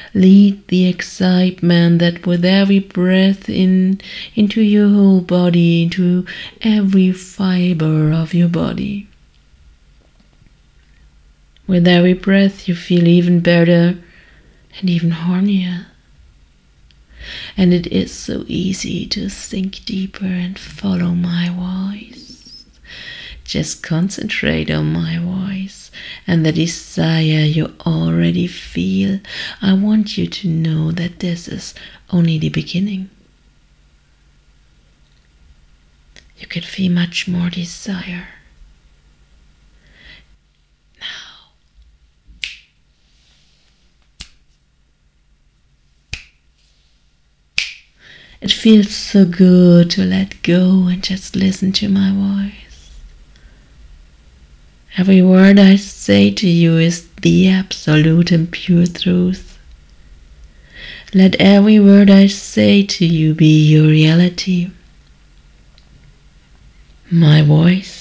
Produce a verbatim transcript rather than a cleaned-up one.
Lead the excitement that with every breath in into your whole body, into every fiber of your body. With every breath you feel even better and even hornier. And it is so easy to sink deeper and follow my voice. Just concentrate on my voice and the desire you already feel. I want you to know that this is only the beginning. You can feel much more desire. Now. It feels so good to let go and just listen to my voice. Every word I say to you is the absolute and pure truth. Let every word I say to you be your reality. My voice